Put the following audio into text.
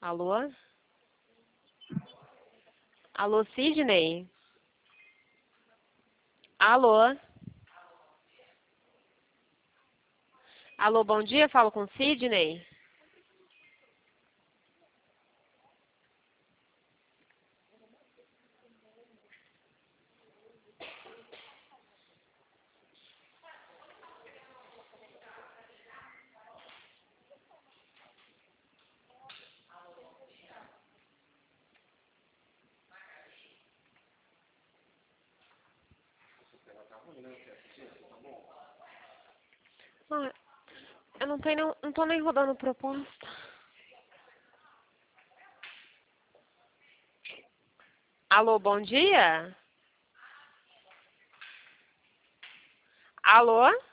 Alô? Alô, Sidney? Alô? Alô, bom dia, falo com Sidney? Ah, eu não tô nem rodando proposta. Alô, bom dia? Alô?